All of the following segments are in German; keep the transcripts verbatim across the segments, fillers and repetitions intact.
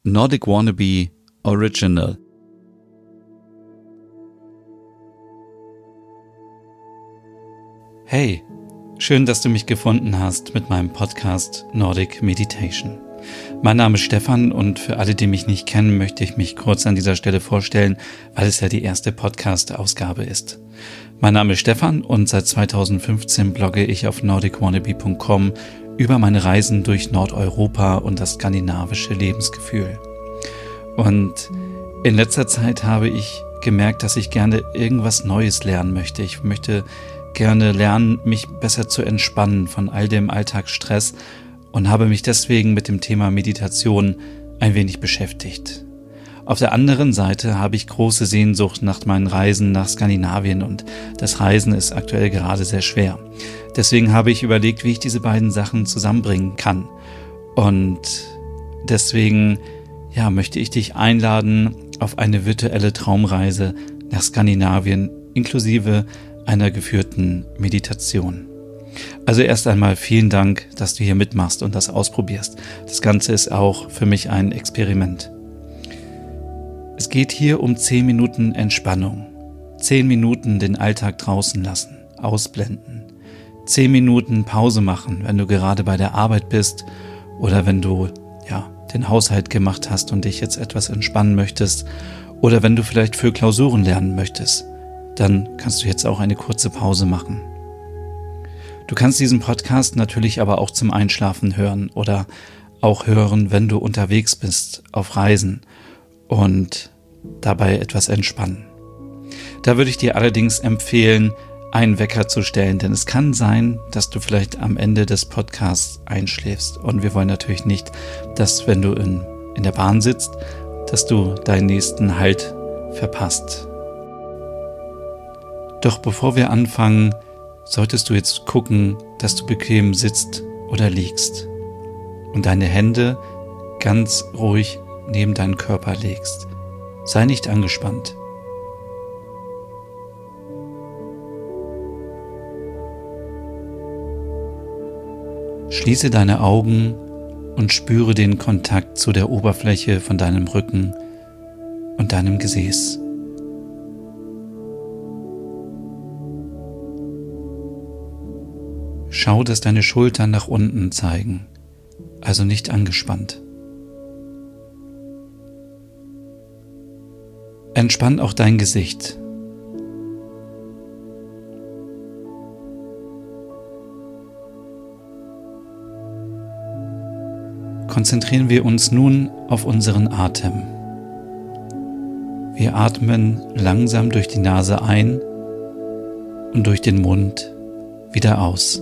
Nordic Wannabe Original. Hey, schön, dass du mich gefunden hast mit meinem Podcast Nordic Meditation. Mein Name ist Stefan und für alle, die mich nicht kennen, möchte ich mich kurz an dieser Stelle vorstellen, weil es ja die erste Podcast-Ausgabe ist. Mein Name ist Stefan und seit zweitausendfünfzehn blogge ich auf nordic wannabe punkt com über meine Reisen durch Nordeuropa und das skandinavische Lebensgefühl. Und in letzter Zeit habe ich gemerkt, dass ich gerne irgendwas Neues lernen möchte. Ich möchte gerne lernen, mich besser zu entspannen von all dem Alltagsstress und habe mich deswegen mit dem Thema Meditation ein wenig beschäftigt. Auf der anderen Seite habe ich große Sehnsucht nach meinen Reisen nach Skandinavien und das Reisen ist aktuell gerade sehr schwer. Deswegen habe ich überlegt, wie ich diese beiden Sachen zusammenbringen kann. Und deswegen ja, möchte ich dich einladen auf eine virtuelle Traumreise nach Skandinavien inklusive einer geführten Meditation. Also erst einmal vielen Dank, dass du hier mitmachst und das ausprobierst. Das Ganze ist auch für mich ein Experiment. Es geht hier um zehn Minuten Entspannung. zehn Minuten den Alltag draußen lassen, ausblenden. zehn Minuten Pause machen, wenn du gerade bei der Arbeit bist oder wenn du ja, den Haushalt gemacht hast und dich jetzt etwas entspannen möchtest oder wenn du vielleicht für Klausuren lernen möchtest. Dann kannst du jetzt auch eine kurze Pause machen. Du kannst diesen Podcast natürlich aber auch zum Einschlafen hören oder auch hören, wenn du unterwegs bist auf Reisen und dabei etwas entspannen. Da würde ich dir allerdings empfehlen, einen Wecker zu stellen, denn es kann sein, dass du vielleicht am Ende des Podcasts einschläfst und wir wollen natürlich nicht, dass wenn du in, in der Bahn sitzt, dass du deinen nächsten Halt verpasst. Doch bevor wir anfangen, solltest du jetzt gucken, dass du bequem sitzt oder liegst und deine Hände ganz ruhig neben deinen Körper legst. Sei nicht angespannt. Schließe deine Augen und spüre den Kontakt zu der Oberfläche von deinem Rücken und deinem Gesäß. Schau, dass deine Schultern nach unten zeigen, also nicht angespannt. Entspann auch dein Gesicht. Konzentrieren wir uns nun auf unseren Atem. Wir atmen langsam durch die Nase ein und durch den Mund wieder aus.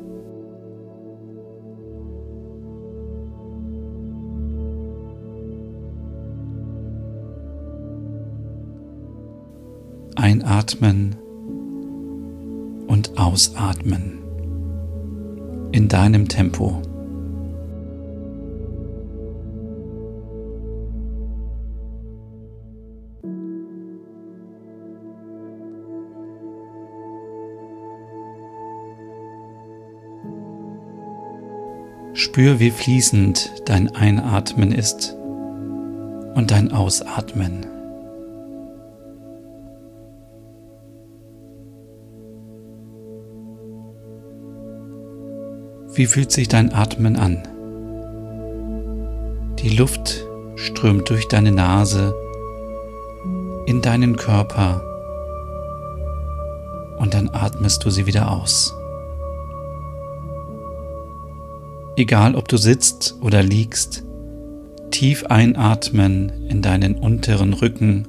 Einatmen und ausatmen in deinem Tempo. Spür, wie fließend dein Einatmen ist und dein Ausatmen. Wie fühlt sich dein Atmen an? Die Luft strömt durch deine Nase in deinen Körper und dann atmest du sie wieder aus. Egal, ob du sitzt oder liegst, tief einatmen in deinen unteren Rücken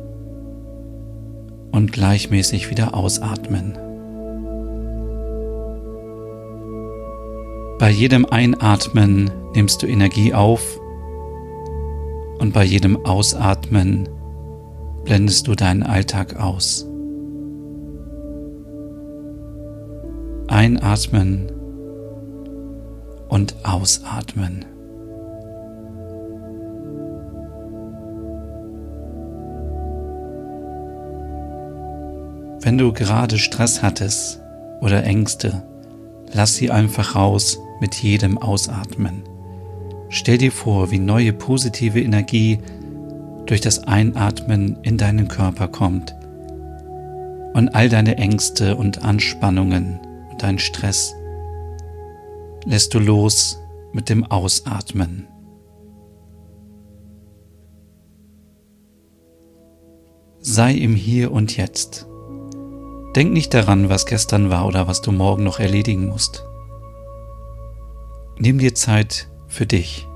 und gleichmäßig wieder ausatmen. Bei jedem Einatmen nimmst du Energie auf und bei jedem Ausatmen blendest du deinen Alltag aus. Einatmen und ausatmen. Wenn du gerade Stress hattest oder Ängste, lass sie einfach raus mit jedem Ausatmen. Stell dir vor, wie neue positive Energie durch das Einatmen in deinen Körper kommt und all deine Ängste und Anspannungen und deinen Stress lässt du los mit dem Ausatmen. Sei im Hier und Jetzt. Denk nicht daran, was gestern war oder was du morgen noch erledigen musst. Nimm dir Zeit für dich.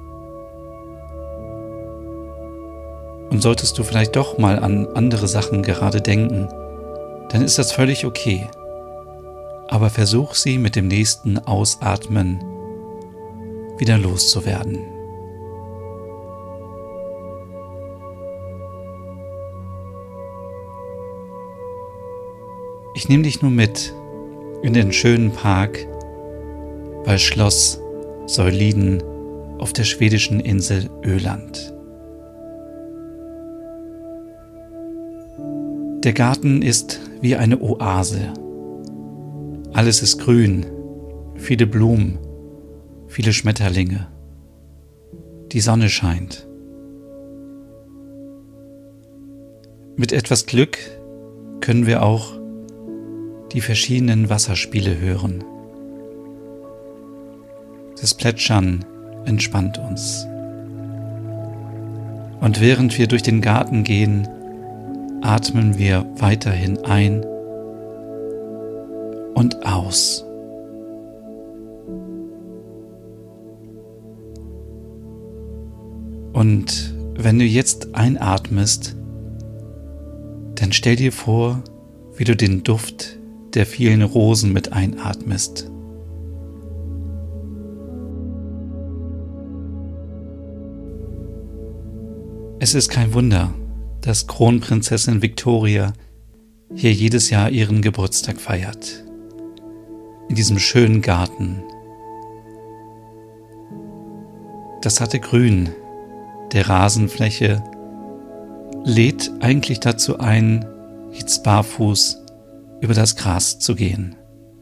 Und solltest du vielleicht doch mal an andere Sachen gerade denken, dann ist das völlig okay. Aber versuch sie mit dem nächsten Ausatmen wieder loszuwerden. Ich nehme dich nun mit in den schönen Park bei Schloss Solliden auf der schwedischen Insel Öland. Der Garten ist wie eine Oase. Alles ist grün, viele Blumen, viele Schmetterlinge. Die Sonne scheint. Mit etwas Glück können wir auch die verschiedenen Wasserspiele hören. Das Plätschern entspannt uns. Und während wir durch den Garten gehen, atmen wir weiterhin ein und aus. Und wenn du jetzt einatmest, dann stell dir vor, wie du den Duft der vielen Rosen mit einatmest. Es ist kein Wunder, dass Kronprinzessin Victoria hier jedes Jahr ihren Geburtstag feiert. In diesem schönen Garten. Das satte Grün der Rasenfläche lädt eigentlich dazu ein, jetzt barfuß über das Gras zu gehen.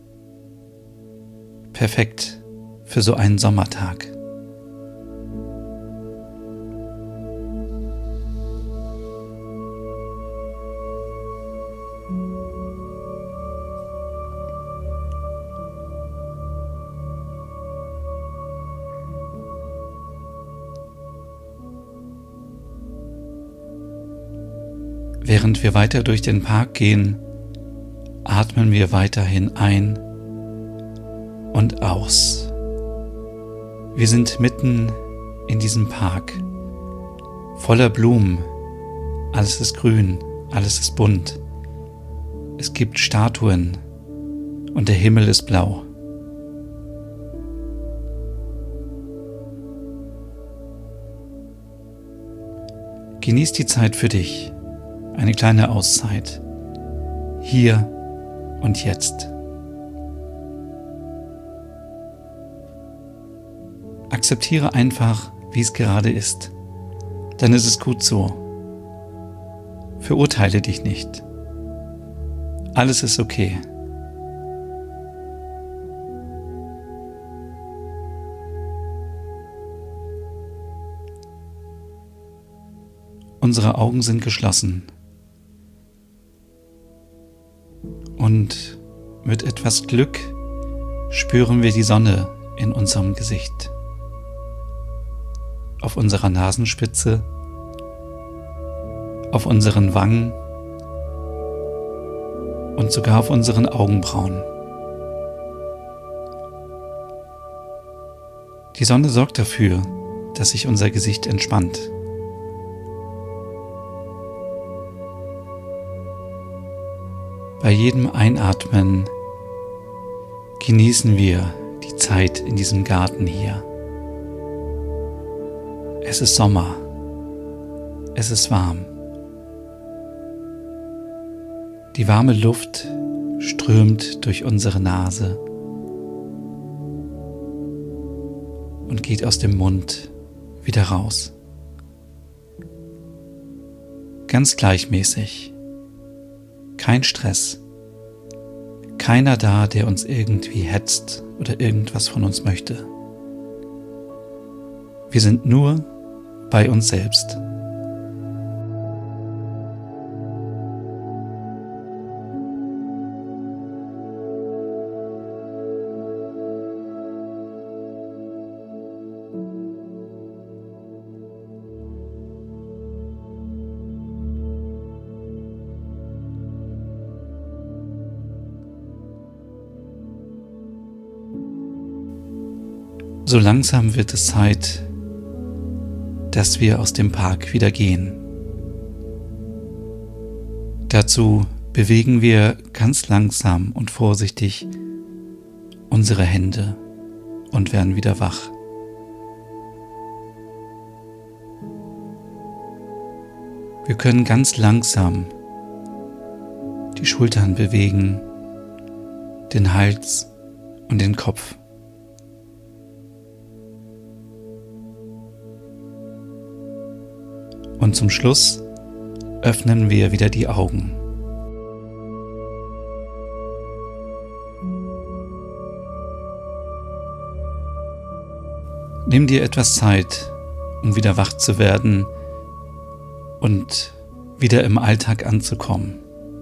Perfekt für so einen Sommertag. Während wir weiter durch den Park gehen, atmen wir weiterhin ein und aus. Wir sind mitten in diesem Park, voller Blumen. Alles ist grün, alles ist bunt. Es gibt Statuen und der Himmel ist blau. Genieß die Zeit für dich. Eine kleine Auszeit. Hier und jetzt. Akzeptiere einfach, wie es gerade ist. Dann ist es gut so. Verurteile dich nicht. Alles ist okay. Unsere Augen sind geschlossen. Und mit etwas Glück spüren wir die Sonne in unserem Gesicht, auf unserer Nasenspitze, auf unseren Wangen und sogar auf unseren Augenbrauen. Die Sonne sorgt dafür, dass sich unser Gesicht entspannt. Bei jedem Einatmen genießen wir die Zeit in diesem Garten hier. Es ist Sommer. Es ist warm. Die warme Luft strömt durch unsere Nase und geht aus dem Mund wieder raus. Ganz gleichmäßig. Kein Stress. Keiner da, der uns irgendwie hetzt oder irgendwas von uns möchte. Wir sind nur bei uns selbst. So langsam wird es Zeit, dass wir aus dem Park wieder gehen. Dazu bewegen wir ganz langsam und vorsichtig unsere Hände und werden wieder wach. Wir können ganz langsam die Schultern bewegen, den Hals und den Kopf. Und zum Schluss öffnen wir wieder die Augen. Nimm dir etwas Zeit, um wieder wach zu werden und wieder im Alltag anzukommen.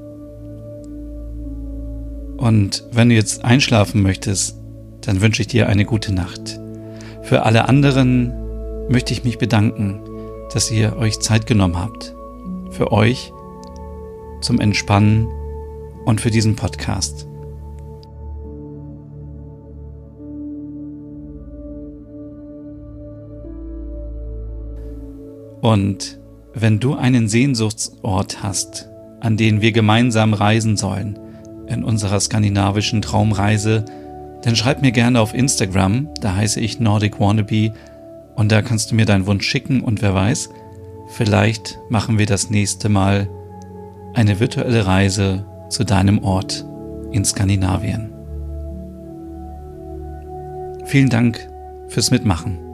Und wenn du jetzt einschlafen möchtest, dann wünsche ich dir eine gute Nacht. Für alle anderen möchte ich mich bedanken, dass ihr euch Zeit genommen habt. Für euch, zum Entspannen und für diesen Podcast. Und wenn du einen Sehnsuchtsort hast, an den wir gemeinsam reisen sollen, in unserer skandinavischen Traumreise, dann schreib mir gerne auf Instagram, da heiße ich Nordic Wannabe, und da kannst du mir deinen Wunsch schicken und wer weiß, vielleicht machen wir das nächste Mal eine virtuelle Reise zu deinem Ort in Skandinavien. Vielen Dank fürs Mitmachen.